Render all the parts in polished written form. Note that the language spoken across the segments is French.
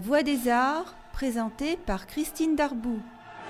Voix des Arts, présentée par Christine Darboux.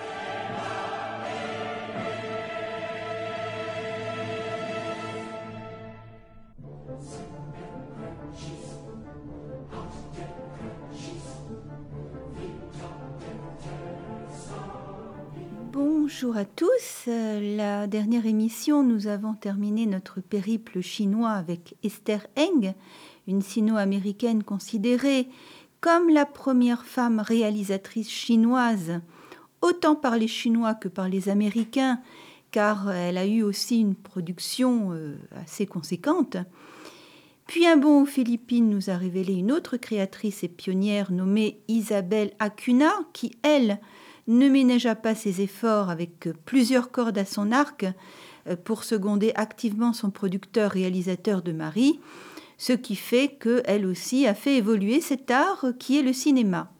Bonjour à tous. La dernière émission, nous avons terminé notre périple chinois avec Esther Eng, une sino-américaine considérée comme la première femme réalisatrice chinoise, autant par les Chinois que par les Américains, car elle a eu aussi une production assez conséquente. Puis un bond aux Philippines nous a révélé une autre créatrice et pionnière nommée Isabelle Acuna, qui, elle, ne ménagea pas ses efforts avec plusieurs cordes à son arc pour seconder activement son producteur-réalisateur de mari, ce qui fait qu'elle aussi a fait évoluer cet art qui est le cinéma.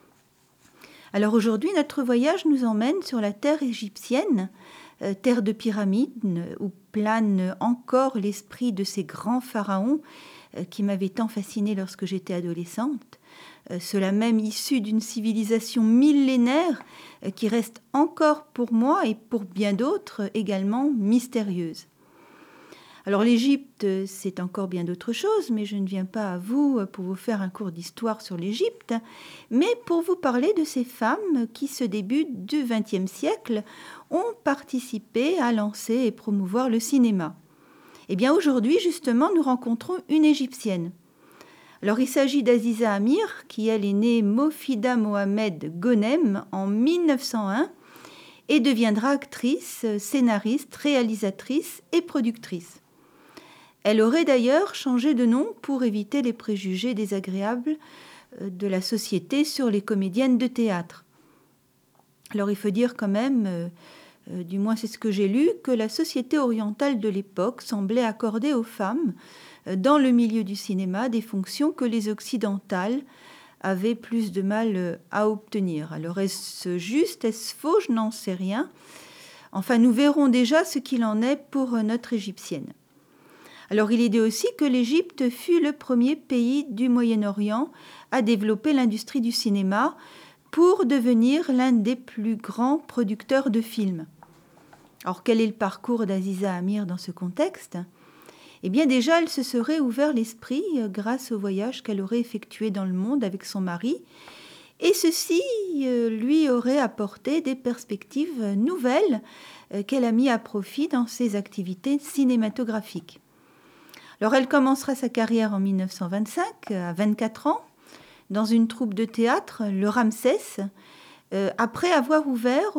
Alors aujourd'hui, notre voyage nous emmène sur la terre égyptienne, terre de pyramides, où plane encore l'esprit de ces grands pharaons qui m'avaient tant fascinée lorsque j'étais adolescente. Cela même issu d'une civilisation millénaire qui reste encore pour moi et pour bien d'autres également mystérieuse. Alors l'Égypte, c'est encore bien d'autres choses, mais je ne viens pas à vous pour vous faire un cours d'histoire sur l'Égypte, mais pour vous parler de ces femmes qui, ce début du XXe siècle, ont participé à lancer et promouvoir le cinéma. Eh bien aujourd'hui, justement, nous rencontrons une Égyptienne. Alors il s'agit d'Aziza Amir, qui elle est née Mofida Mohamed Ghonem en 1901 et deviendra actrice, scénariste, réalisatrice et productrice. Elle aurait d'ailleurs changé de nom pour éviter les préjugés désagréables de la société sur les comédiennes de théâtre. Alors il faut dire quand même, du moins c'est ce que j'ai lu, que la société orientale de l'époque semblait accorder aux femmes, dans le milieu du cinéma, des fonctions que les occidentales avaient plus de mal à obtenir. Alors est-ce juste, est-ce faux? Je n'en sais rien. Enfin, nous verrons déjà ce qu'il en est pour notre Égyptienne. Alors il est dit aussi que l'Égypte fut le premier pays du Moyen-Orient à développer l'industrie du cinéma pour devenir l'un des plus grands producteurs de films. Alors quel est le parcours d'Aziza Amir dans ce contexte ? Eh bien déjà, elle se serait ouvert l'esprit grâce au voyage qu'elle aurait effectué dans le monde avec son mari, et ceci lui aurait apporté des perspectives nouvelles qu'elle a mis à profit dans ses activités cinématographiques. Alors elle commencera sa carrière en 1925, à 24 ans, dans une troupe de théâtre, le Ramsès, après avoir ouvert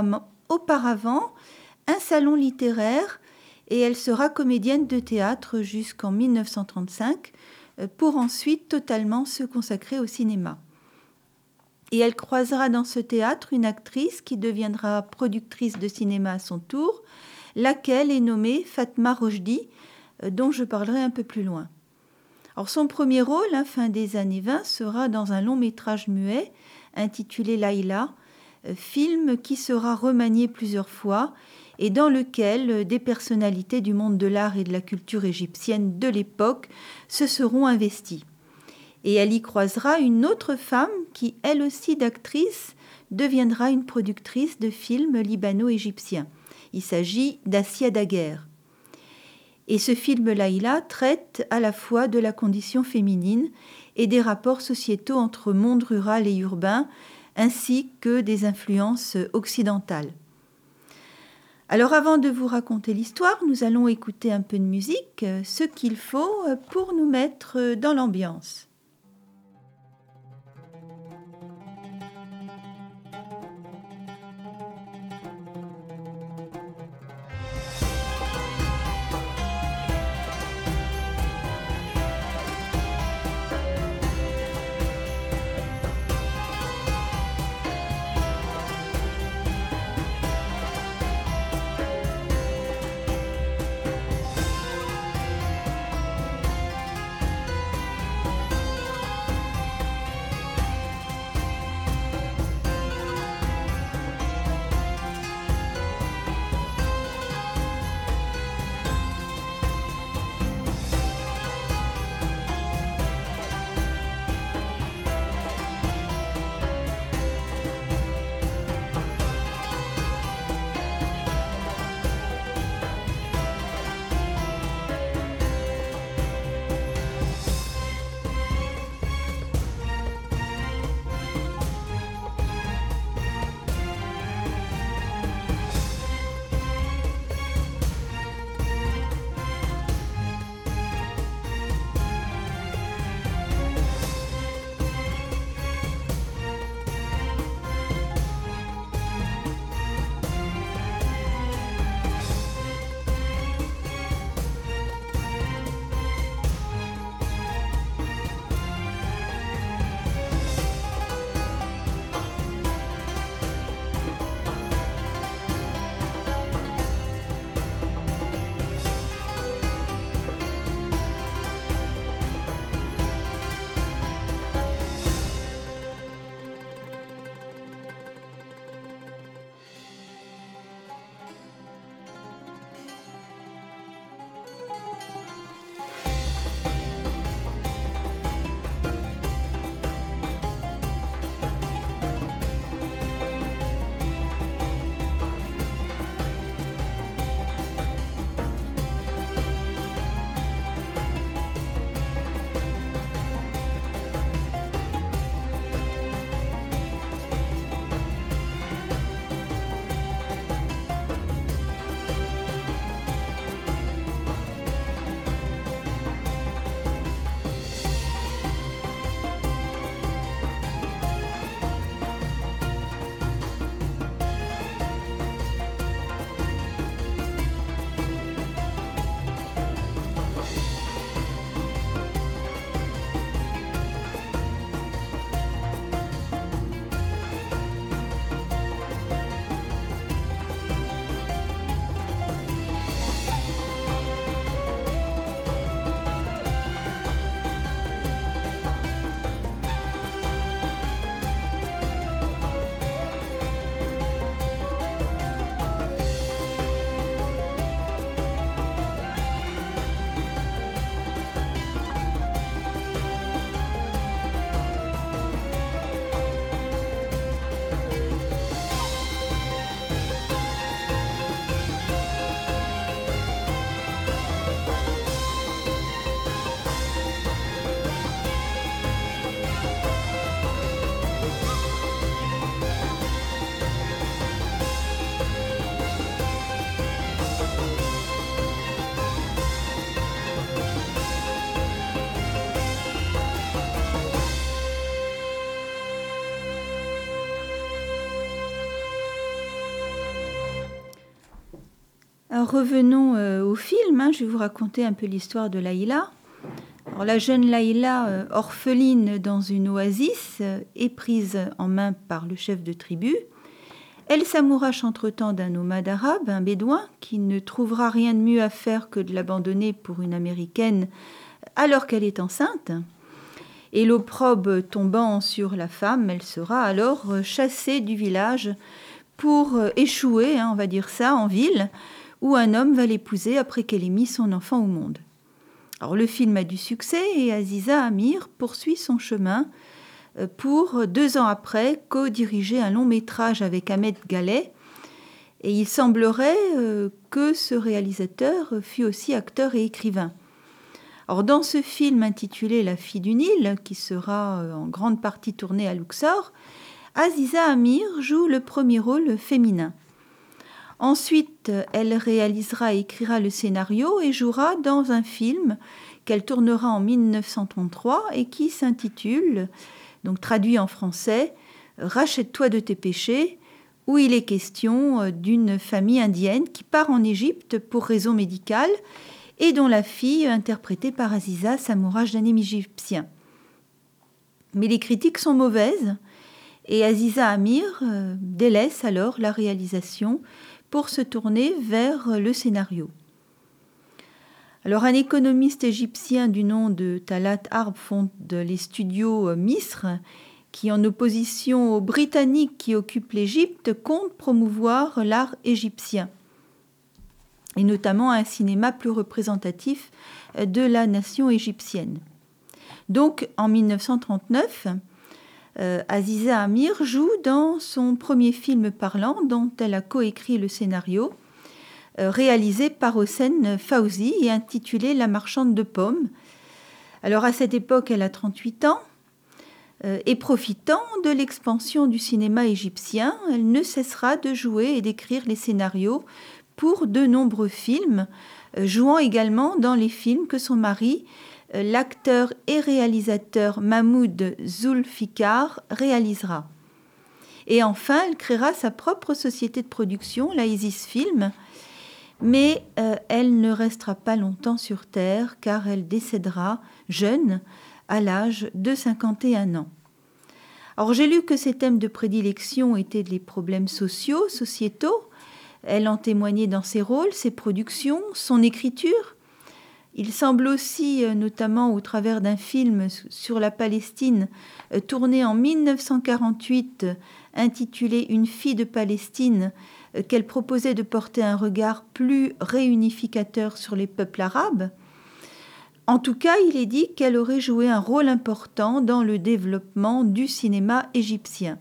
auparavant un salon littéraire, et elle sera comédienne de théâtre jusqu'en 1935, pour ensuite totalement se consacrer au cinéma. Et elle croisera dans ce théâtre une actrice qui deviendra productrice de cinéma à son tour, laquelle est nommée Fatma Rochdi, dont je parlerai un peu plus loin. Alors son premier rôle, fin des années 20, sera dans un long métrage muet intitulé Laïla, film qui sera remanié plusieurs fois et dans lequel des personnalités du monde de l'art et de la culture égyptienne de l'époque se seront investies. Et elle y croisera une autre femme qui, elle aussi d'actrice, deviendra une productrice de films libano-égyptiens. Il s'agit d'Assia Daguerre. Et ce film Laïla traite à la fois de la condition féminine et des rapports sociétaux entre monde rural et urbain, ainsi que des influences occidentales. Alors avant de vous raconter l'histoire, nous allons écouter un peu de musique, ce qu'il faut pour nous mettre dans l'ambiance. Alors, revenons au film. Je vais vous raconter un peu l'histoire de Laïla. Alors, la jeune Laïla, orpheline dans une oasis, est prise en main par le chef de tribu. Elle s'amourache entre-temps d'un nomade arabe, un bédouin, qui ne trouvera rien de mieux à faire que de l'abandonner pour une américaine alors qu'elle est enceinte. Et l'opprobre tombant sur la femme, elle sera alors chassée du village pour échouer, on va dire ça, en ville, où un homme va l'épouser après qu'elle ait mis son enfant au monde. Alors le film a du succès et Aziza Amir poursuit son chemin pour, 2 ans après, co-diriger un long métrage avec Ahmed Gallet. Et il semblerait que ce réalisateur fût aussi acteur et écrivain. Alors dans ce film intitulé La fille du Nil, qui sera en grande partie tourné à Luxor, Aziza Amir joue le premier rôle féminin. Ensuite, elle réalisera et écrira le scénario et jouera dans un film qu'elle tournera en 1933 et qui s'intitule, donc traduit en français, « Rachète-toi de tes péchés », où il est question d'une famille indienne qui part en Égypte pour raison médicale et dont la fille, interprétée par Aziza, s'amourache d'un égyptien. Mais les critiques sont mauvaises et Aziza Amir délaisse alors la réalisation pour se tourner vers le scénario. Alors un économiste égyptien du nom de Talat Harb fonde les studios Misr qui, en opposition aux Britanniques qui occupent l'Égypte, comptent promouvoir l'art égyptien et notamment un cinéma plus représentatif de la nation égyptienne. Donc en 1939, Aziza Amir joue dans son premier film parlant dont elle a coécrit le scénario, réalisé par Hossein Fawzi et intitulé La marchande de pommes. Alors à cette époque, elle a 38 ans et profitant de l'expansion du cinéma égyptien, elle ne cessera de jouer et d'écrire les scénarios pour de nombreux films, jouant également dans les films que son mari, l'acteur et réalisateur Mahmoud Zulfikar, réalisera. Et enfin, elle créera sa propre société de production, la Isis Film, mais elle ne restera pas longtemps sur Terre car elle décédera jeune, à l'âge de 51 ans. Alors j'ai lu que ses thèmes de prédilection étaient les problèmes sociaux, sociétaux. Elle en témoignait dans ses rôles, ses productions, son écriture. Il semble aussi, notamment au travers d'un film sur la Palestine, tourné en 1948, intitulé « Une fille de Palestine », qu'elle proposait de porter un regard plus réunificateur sur les peuples arabes. En tout cas, il est dit qu'elle aurait joué un rôle important dans le développement du cinéma égyptien.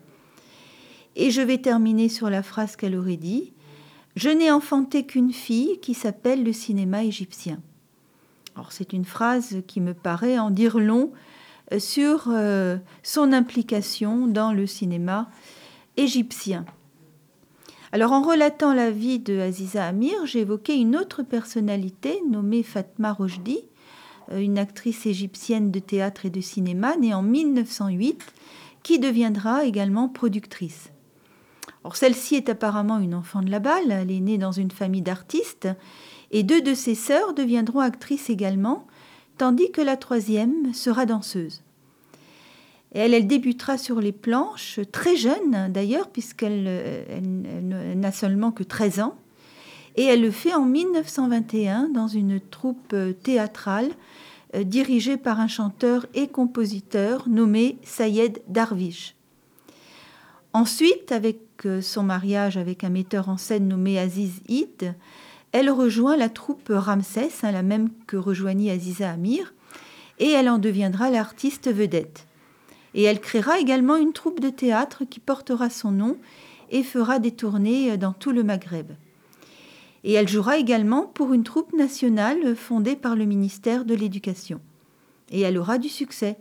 Et je vais terminer sur la phrase qu'elle aurait dit « Je n'ai enfanté qu'une fille qui s'appelle le cinéma égyptien ». Alors c'est une phrase qui me paraît en dire long sur son implication dans le cinéma égyptien. Alors en relatant la vie de Aziza Amir, j'ai évoqué une autre personnalité nommée Fatma Rochdi, une actrice égyptienne de théâtre et de cinéma née en 1908, qui deviendra également productrice. Or, celle-ci est apparemment une enfant de la balle, elle est née dans une famille d'artistes, et 2 de ses sœurs deviendront actrices également, tandis que la 3e sera danseuse. Et elle débutera sur les planches très jeune d'ailleurs, puisqu'elle n'a seulement que 13 ans, et elle le fait en 1921 dans une troupe théâtrale dirigée par un chanteur et compositeur nommé Sayed Darwish. Ensuite, avec son mariage avec un metteur en scène nommé Aziz Id, elle rejoint la troupe Ramsès, la même que rejoignit Aziza Amir, et elle en deviendra l'artiste vedette. Et elle créera également une troupe de théâtre qui portera son nom et fera des tournées dans tout le Maghreb. Et elle jouera également pour une troupe nationale fondée par le ministère de l'Éducation. Et elle aura du succès.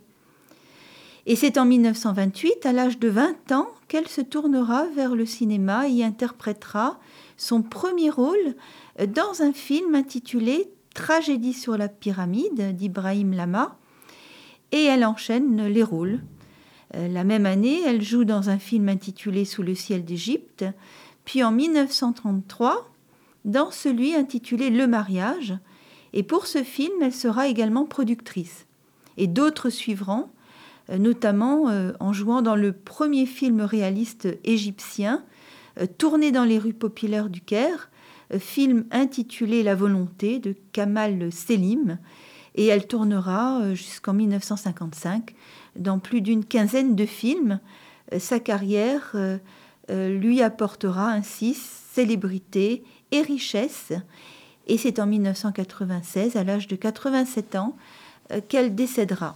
Et c'est en 1928, à l'âge de 20 ans, qu'elle se tournera vers le cinéma et y interprétera son premier rôle dans un film intitulé « Tragédie sur la pyramide » d'Ibrahim Lama. Et elle enchaîne les rôles. La même année, elle joue dans un film intitulé « Sous le ciel d'Égypte ». Puis en 1933, dans celui intitulé Le mariage. Et pour ce film, elle sera également productrice. Et d'autres suivront, notamment en jouant dans le premier film réaliste égyptien, tourné dans les rues populaires du Caire, film intitulé La volonté de Kamal Selim. Et elle tournera jusqu'en 1955 dans plus d'une quinzaine de films. Sa carrière lui apportera ainsi célébrité et richesse. Et c'est en 1996, à l'âge de 87 ans, qu'elle décédera.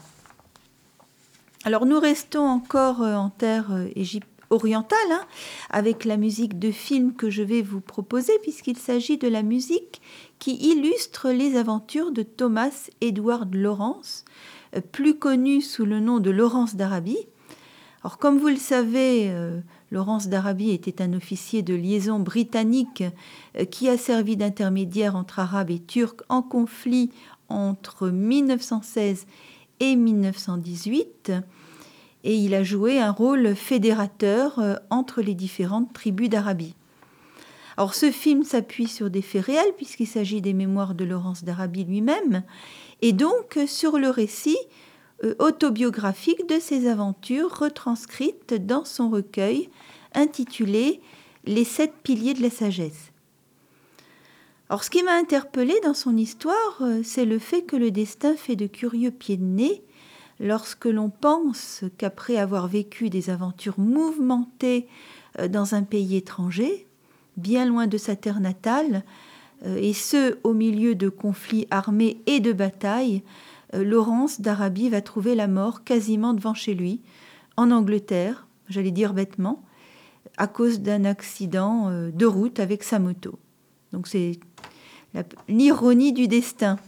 Alors nous restons encore en terre orientale, avec la musique de film que je vais vous proposer, puisqu'il s'agit de la musique qui illustre les aventures de Thomas Edward Lawrence, plus connu sous le nom de Lawrence d'Arabie. Alors, comme vous le savez, Lawrence d'Arabie était un officier de liaison britannique qui a servi d'intermédiaire entre Arabes et Turcs en conflit entre 1916 et 1918. Et il a joué un rôle fédérateur entre les différentes tribus d'Arabie. Alors, ce film s'appuie sur des faits réels, puisqu'il s'agit des mémoires de Lawrence d'Arabie lui-même, et donc sur le récit autobiographique de ses aventures retranscrites dans son recueil intitulé « Les 7 piliers de la sagesse ». Alors, ce qui m'a interpellée dans son histoire, c'est le fait que le destin fait de curieux pieds de nez lorsque l'on pense qu'après avoir vécu des aventures mouvementées dans un pays étranger, bien loin de sa terre natale, et ce, au milieu de conflits armés et de batailles, Lawrence d'Arabie va trouver la mort quasiment devant chez lui, en Angleterre, j'allais dire bêtement, à cause d'un accident de route avec sa moto. Donc c'est l'ironie du destin.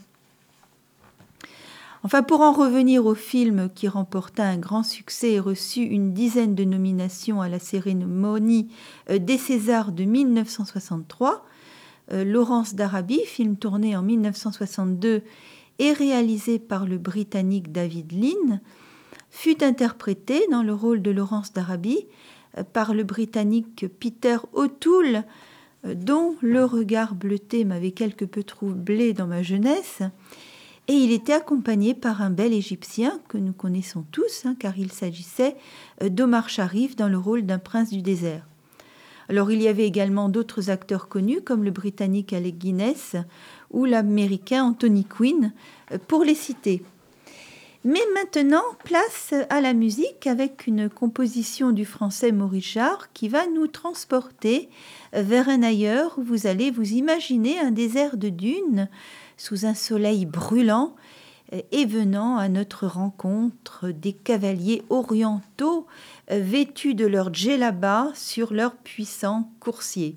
Enfin, pour en revenir au film qui remporta un grand succès et reçut une dizaine de nominations à la cérémonie des Césars de 1963, Lawrence d'Arabie, film tourné en 1962 et réalisé par le Britannique David Lean, fut interprété dans le rôle de Lawrence d'Arabie par le Britannique Peter O'Toole, dont le regard bleuté m'avait quelque peu troublé dans ma jeunesse. Et il était accompagné par un bel Égyptien que nous connaissons tous, car il s'agissait d'Omar Sharif dans le rôle d'un prince du désert. Alors il y avait également d'autres acteurs connus comme le Britannique Alec Guinness ou l'Américain Anthony Quinn, pour les citer. Mais maintenant, place à la musique avec une composition du Français Maurice Jarre qui va nous transporter vers un ailleurs où vous allez vous imaginer un désert de dunes sous un soleil brûlant et venant à notre rencontre des cavaliers orientaux vêtus de leur djellaba sur leurs puissants coursiers.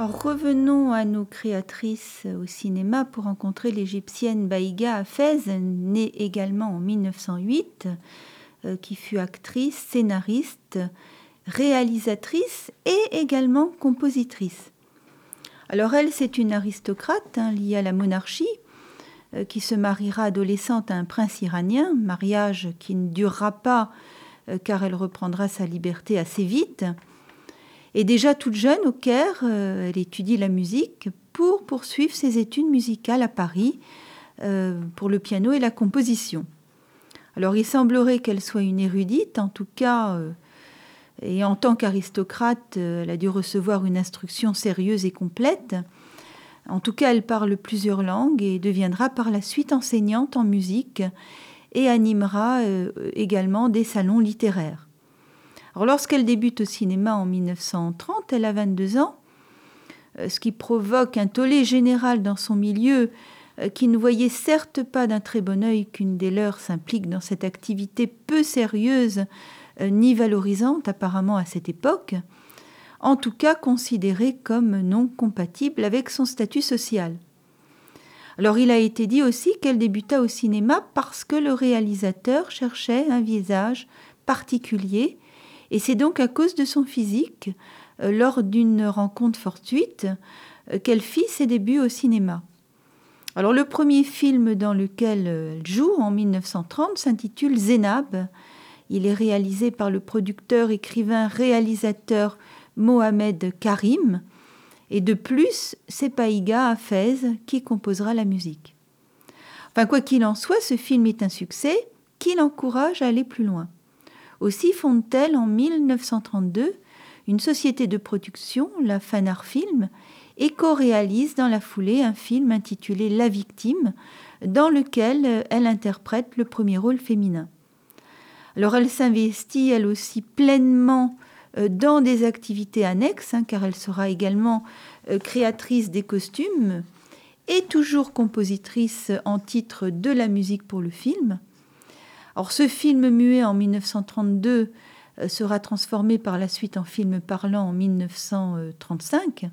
Alors revenons à nos créatrices au cinéma pour rencontrer l'égyptienne Baïga Hafez, née également en 1908, qui fut actrice, scénariste, réalisatrice et également compositrice. Alors elle, c'est une aristocrate liée à la monarchie, qui se mariera adolescente à un prince iranien, mariage qui ne durera pas car elle reprendra sa liberté assez vite. Et déjà toute jeune au Caire, elle étudie la musique pour poursuivre ses études musicales à Paris pour le piano et la composition. Alors il semblerait qu'elle soit une érudite, en tout cas, et en tant qu'aristocrate, elle a dû recevoir une instruction sérieuse et complète. En tout cas, elle parle plusieurs langues et deviendra par la suite enseignante en musique et animera également des salons littéraires. Alors, lorsqu'elle débute au cinéma en 1930, elle a 22 ans, ce qui provoque un tollé général dans son milieu qui ne voyait certes pas d'un très bon œil qu'une des leurs s'implique dans cette activité peu sérieuse ni valorisante apparemment à cette époque, en tout cas considérée comme non compatible avec son statut social. Alors il a été dit aussi qu'elle débuta au cinéma parce que le réalisateur cherchait un visage particulier, et c'est donc à cause de son physique, lors d'une rencontre fortuite, qu'elle fit ses débuts au cinéma. Alors le premier film dans lequel elle joue, en 1930, s'intitule Zénab. Il est réalisé par le producteur, écrivain, réalisateur Mohamed Karim. Et de plus, c'est Baïga Hafez qui composera la musique. Enfin, quoi qu'il en soit, ce film est un succès qui l'encourage à aller plus loin. Aussi fonde-t-elle en 1932 une société de production, la Fanar Film, et co-réalise dans la foulée un film intitulé La Victime, dans lequel elle interprète le premier rôle féminin. Alors elle s'investit elle aussi pleinement dans des activités annexes, car elle sera également créatrice des costumes et toujours compositrice en titre de la musique pour le film. Alors ce film muet en 1932 sera transformé par la suite en film parlant en 1935.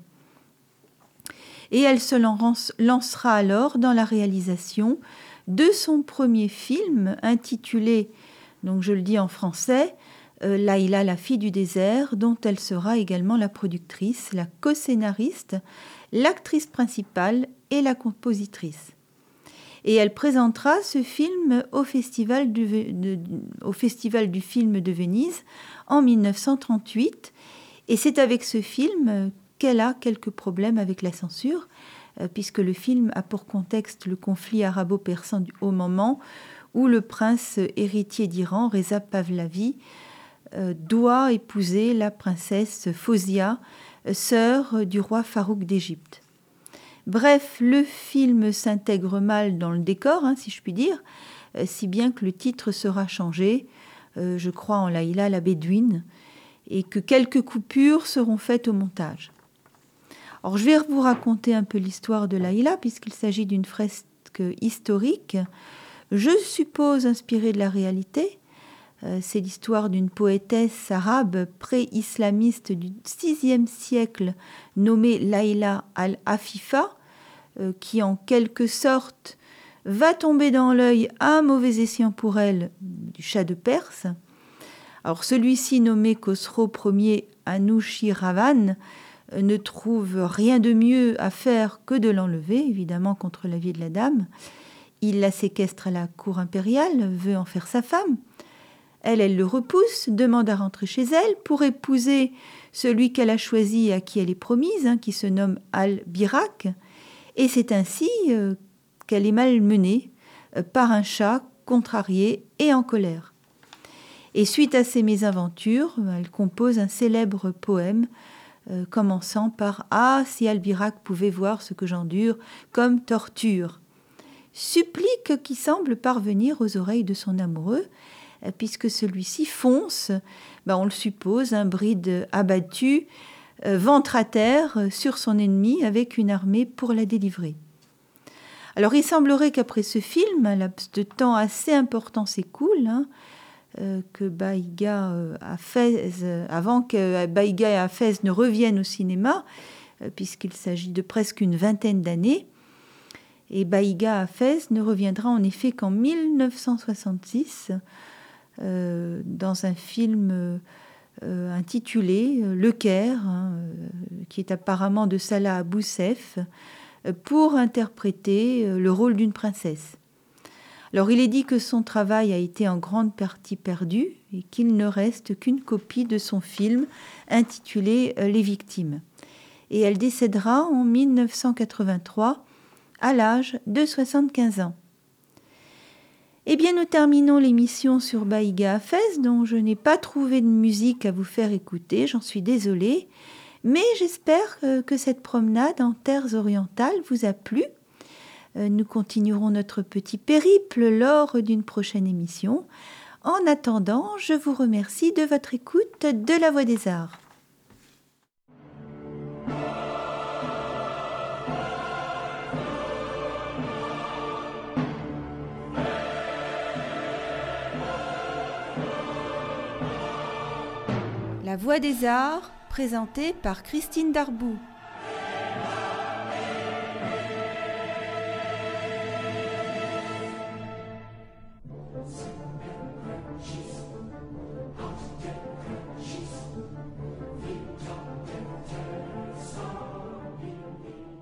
Et elle se lancera alors dans la réalisation de son premier film intitulé, donc je le dis en français, Laïla, la fille du désert, dont elle sera également la productrice, la co-scénariste, l'actrice principale et la compositrice. Et elle présentera ce film au Festival du film de Venise en 1938. Et c'est avec ce film qu'elle a quelques problèmes avec la censure, puisque le film a pour contexte le conflit arabo-persan au moment où le prince héritier d'Iran, Reza Pahlavi, doit épouser la princesse Fawzia, sœur du roi Farouk d'Égypte. Bref, le film s'intègre mal dans le décor, si je puis dire, si bien que le titre sera changé, je crois en Laïla la Bédouine, et que quelques coupures seront faites au montage. Alors, je vais vous raconter un peu l'histoire de Laïla, puisqu'il s'agit d'une fresque historique, je suppose inspirée de la réalité. C'est l'histoire d'une poétesse arabe pré-islamiste du VIe siècle nommée Laïla al-Afifa, qui en quelque sorte va tomber dans l'œil à mauvais escient pour elle du Shah de Perse. Alors celui-ci, nommé Khosrow Ier Anushirvan, ne trouve rien de mieux à faire que de l'enlever, évidemment contre l'avis de la dame. Il la séquestre à la cour impériale, veut en faire sa femme. Elle le repousse, demande à rentrer chez elle pour épouser celui qu'elle a choisi et à qui elle est promise, qui se nomme Al-Birak. Et c'est ainsi qu'elle est malmenée par un Shah contrarié et en colère. Et suite à ces mésaventures, elle compose un célèbre poème commençant par « Ah, si Al-Birak pouvait voir ce que j'endure comme torture !» Supplique qui semble parvenir aux oreilles de son amoureux, puisque celui-ci fonce, on le suppose, un bride abattu, ventre à terre sur son ennemi avec une armée pour la délivrer. Alors il semblerait qu'après ce film, un laps de temps assez important s'écoule, que Baïga Hafez, avant que Baïga et Hafez ne reviennent au cinéma, puisqu'il s'agit de presque une vingtaine d'années. Et Baïga Hafez ne reviendra en effet qu'en 1966 dans un film intitulé Le Caire, qui est apparemment de Salah Aboussef, pour interpréter le rôle d'une princesse. Alors il est dit que son travail a été en grande partie perdu et qu'il ne reste qu'une copie de son film intitulé Les Victimes. Et elle décédera en 1983 à l'âge de 75 ans. Eh bien, nous terminons l'émission sur Baïga Hafez, dont je n'ai pas trouvé de musique à vous faire écouter, j'en suis désolée, mais j'espère que cette promenade en terres orientales vous a plu. Nous continuerons notre petit périple lors d'une prochaine émission. En attendant, je vous remercie de votre écoute de La Voix des Arts. La Voix des Arts, présentée par Christine Darbou.